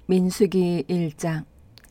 민수기 1장.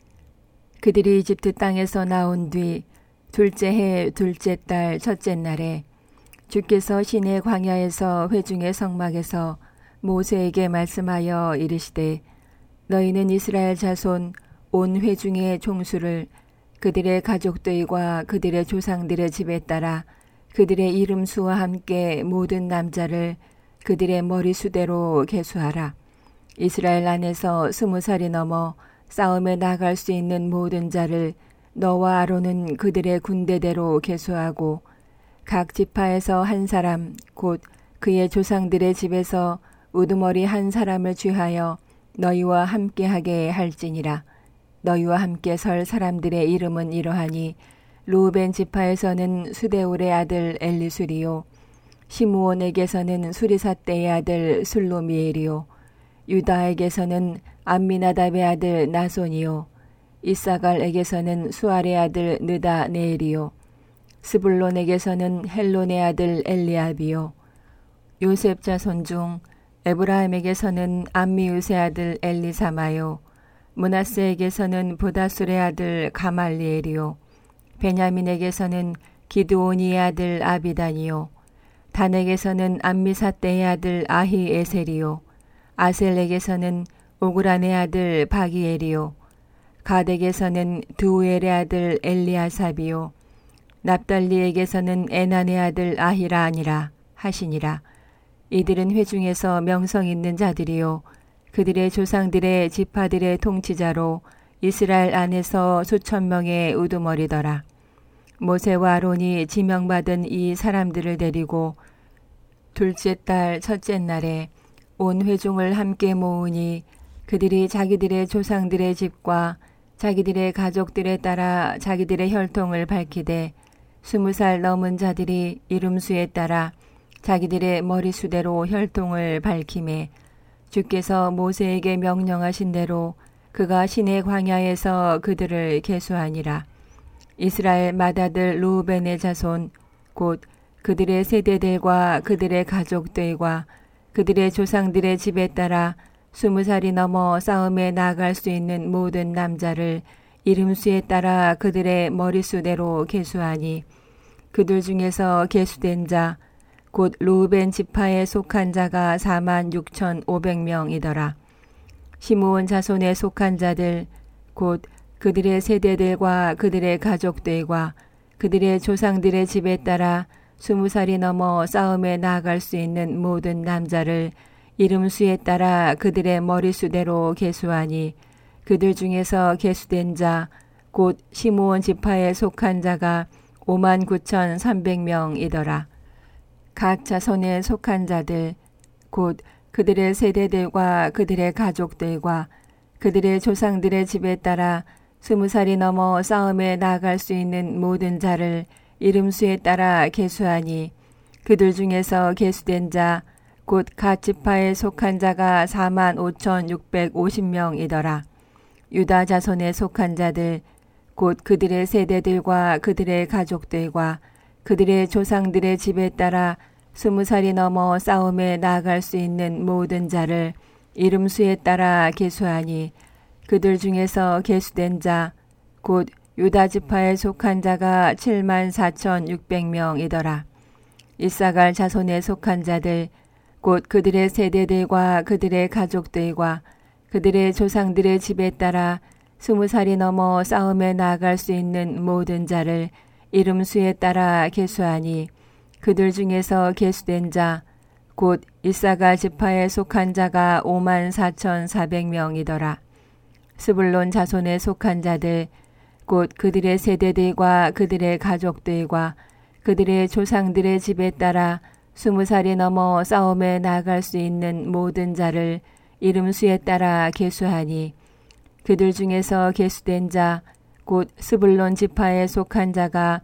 그들이 이집트 땅에서 나온 뒤 둘째 해 둘째 달 첫째 날에 주께서 시내 광야에서 회중의 성막에서 모세에게 말씀하여 이르시되 너희는 이스라엘 자손 온 회중의 총수를 그들의 가족들과 그들의 조상들의 집에 따라 그들의 이름 수와 함께 모든 남자를 그들의 머리수대로 계수하라. 이스라엘 안에서 20살이 넘어 싸움에 나갈 수 있는 모든 자를 너와 아론은 그들의 군대대로 계수하고 각 지파에서 한 사람 곧 그의 조상들의 집에서 우두머리 한 사람을 취하여 너희와 함께하게 할지니라. 너희와 함께 설 사람들의 이름은 이러하니 루벤 지파에서는 수데울의 아들 엘리수리요 시므온에게서는 수리사떼의 아들 슬로미엘이요 유다에게서는 암미나답의 아들 나손이요 이사갈에게서는 수알의 아들 느다네엘이요 스불론에게서는 헬론의 아들 엘리압이요 요셉 자손 중 에브라임에게서는 암미우스의 아들 엘리사마요 므낫세에게서는 보다술의 아들 가말리엘이요 베냐민에게서는 기드오니의 아들 아비단이요 단에게서는 암미사떼의 아들 아히에셀이요 아셀에게서는 오그란의 아들 바기엘이요 가덱에서는 드우엘의 아들 엘리아삽이요 납달리에게서는 에난의 아들 아히라 아니라 하시니라. 이들은 회중에서 명성 있는 자들이요 그들의 조상들의 지파들의 통치자로 이스라엘 안에서 수천 명의 우두머리더라. 모세와 아론이 지명받은 이 사람들을 데리고 둘째 달 첫째 날에 온 회중을 함께 모으니 그들이 자기들의 조상들의 집과 자기들의 가족들에 따라 자기들의 혈통을 밝히되 20살 넘은 자들이 이름수에 따라 자기들의 머리수대로 혈통을 밝히매 주께서 모세에게 명령하신 대로 그가 시내 광야에서 그들을 계수하니라. 이스라엘 맏아들 루벤의 자손 곧 그들의 세대들과 그들의 가족들과 그들의 조상들의 집에 따라 20살이 넘어 싸움에 나갈 수 있는 모든 남자를 이름수에 따라 그들의 머리수대로 계수하니 그들 중에서 계수된 자 곧 루벤 지파에 속한 자가 46,500명이더라. 시므온 자손에 속한 자들 곧 그들의 세대들과 그들의 가족들과 그들의 조상들의 집에 따라 20살이 넘어 싸움에 나아갈 수 있는 모든 남자를 이름수에 따라 그들의 머리수대로 계수하니 그들 중에서 계수된 자 곧 시므온 지파에 속한 자가 59,300명이더라. 각 자손에 속한 자들 곧 그들의 세대들과 그들의 가족들과 그들의 조상들의 집에 따라 20살이 넘어 싸움에 나아갈 수 있는 모든 자를 이름수에 따라 계수하니 그들 중에서 계수된 자 곧 각 지파에 속한 자가 45,650명이더라. 유다 자손에 속한 자들 곧 그들의 세대들과 그들의 가족들과 그들의 조상들의 집에 따라 20살이 넘어 싸움에 나아갈 수 있는 모든 자를 이름수에 따라 계수하니 그들 중에서 계수된 자 곧 유다 지파에 속한 자가 74,600명이더라. 이사갈 자손에 속한 자들 곧 그들의 세대들과 그들의 가족들과 그들의 조상들의 집에 따라 20살이 넘어 싸움에 나아갈 수 있는 모든 자를 이름수에 따라 계수하니 그들 중에서 계수된 자 곧 이사갈 지파에 속한 자가 54,400명이더라. 스불론 자손에 속한 자들 곧 그들의 세대들과 그들의 가족들과 그들의 조상들의 집에 따라 20살이 넘어 싸움에 나아갈 수 있는 모든 자를 이름수에 따라 계수하니 그들 중에서 계수된 자 곧 스불론 지파에 속한 자가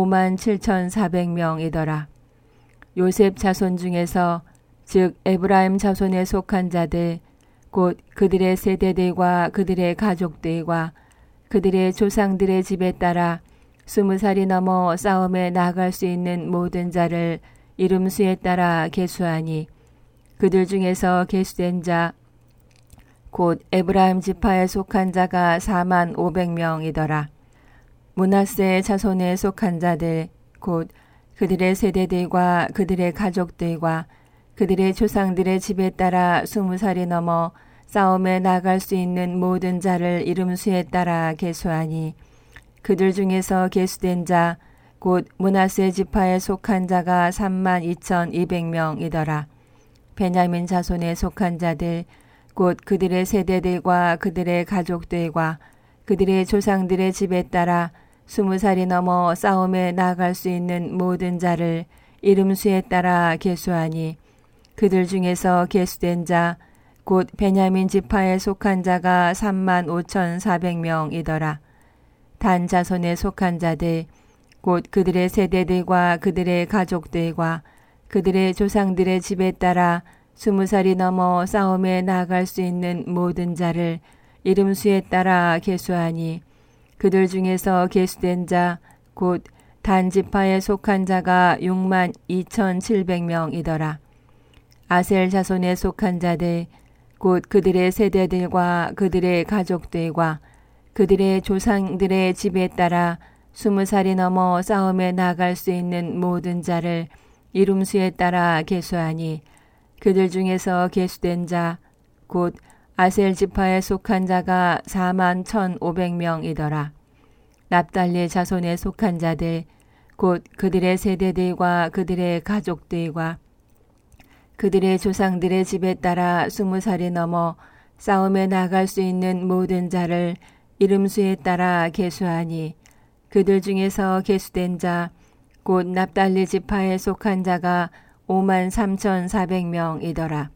57,400명이더라. 요셉 자손 중에서 즉 에브라임 자손에 속한 자들 곧 그들의 세대들과 그들의 가족들과 그들의 조상들의 집에 따라 20살이 넘어 싸움에 나아갈 수 있는 모든 자를 이름수에 따라 계수하니 그들 중에서 계수된 자 곧 에브라임 지파에 속한 자가 4만 500명이더라. 므낫세 자손에 속한 자들 곧 그들의 세대들과 그들의 가족들과 그들의 조상들의 집에 따라 20살이 넘어 싸움에 나갈 수 있는 모든 자를 이름수에 따라 계수하니 그들 중에서 계수된 자 곧 므낫세 지파에 속한 자가 32,200명이더라. 베냐민 자손에 속한 자들 곧 그들의 세대들과 그들의 가족들과 그들의 조상들의 집에 따라 20살이 넘어 싸움에 나갈 수 있는 모든 자를 이름수에 따라 계수하니 그들 중에서 계수된 자 곧 베냐민 지파에 속한 자가 35,400명이더라. 단 자손에 속한 자들 곧 그들의 세대들과 그들의 가족들과 그들의 조상들의 집에 따라 20살이 넘어 싸움에 나갈 수 있는 모든 자를 이름수에 따라 계수하니 그들 중에서 계수된 자 곧 단 지파에 속한 자가 62,700명이더라. 아셀 자손에 속한 자들 곧 그들의 세대들과 그들의 가족들과 그들의 조상들의 집에 따라 20살이 넘어 싸움에 나갈 수 있는 모든 자를 이름수에 따라 계수하니 그들 중에서 계수된 자 곧 아셀 지파에 속한 자가 41,500명이더라. 납달리 자손에 속한 자들 곧 그들의 세대들과 그들의 가족들과 그들의 조상들의 집에 따라 20살이 넘어 싸움에 나갈 수 있는 모든 자를 이름수에 따라 계수하니 그들 중에서 계수된 자 곧 납달리 지파에 속한 자가 53,400명이더라.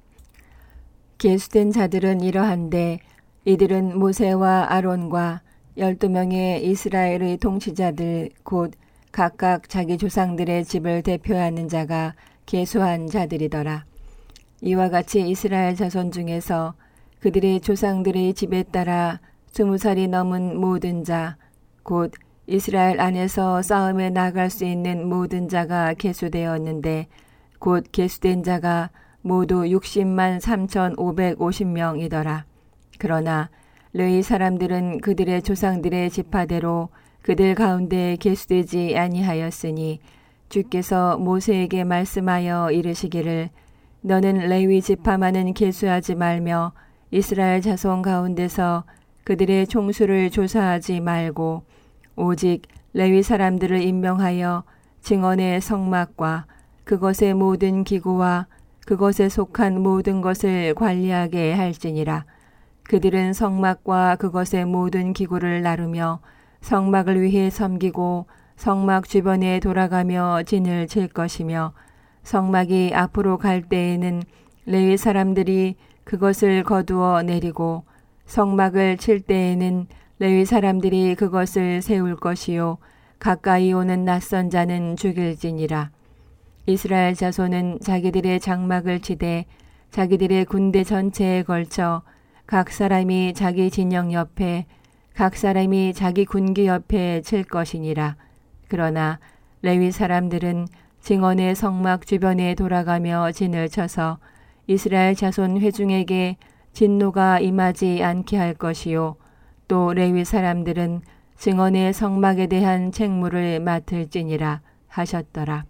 계수된 자들은 이러한데 이들은 모세와 아론과 12명의 이스라엘의 통치자들 곧 각각 자기 조상들의 집을 대표하는 자가 계수한 자들이더라. 이와 같이 이스라엘 자손 중에서 그들의 조상들의 집에 따라 20살이 넘은 모든 자 곧 이스라엘 안에서 싸움에 나갈 수 있는 모든 자가 계수되었는데 곧 계수된 자가 모두 60만 3,550명이더라. 그러나 르이 사람들은 그들의 조상들의 지파대로 그들 가운데 계수되지 아니하였으니 주께서 모세에게 말씀하여 이르시기를 너는 레위 지파만은 계수하지 말며 이스라엘 자손 가운데서 그들의 총수를 조사하지 말고 오직 레위 사람들을 임명하여 증언의 성막과 그것의 모든 기구와 그것에 속한 모든 것을 관리하게 할지니라. 그들은 성막과 그것의 모든 기구를 나르며 성막을 위해 섬기고 성막 주변에 돌아가며 진을 칠 것이며 성막이 앞으로 갈 때에는 레위 사람들이 그것을 거두어 내리고 성막을 칠 때에는 레위 사람들이 그것을 세울 것이요 가까이 오는 낯선 자는 죽일지니라. 이스라엘 자손은 자기들의 장막을 치되 자기들의 군대 전체에 걸쳐 각 사람이 자기 진영 옆에 각 사람이 자기 군기 옆에 칠 것이니라. 그러나 레위 사람들은 증언의 성막 주변에 돌아가며 진을 쳐서 이스라엘 자손 회중에게 진노가 임하지 않게 할 것이요 또 레위 사람들은 증언의 성막에 대한 책무를 맡을지니라 하셨더라.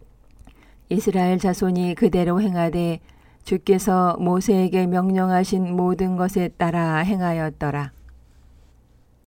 이스라엘 자손이 그대로 행하되 주께서 모세에게 명령하신 모든 것에 따라 행하였더라.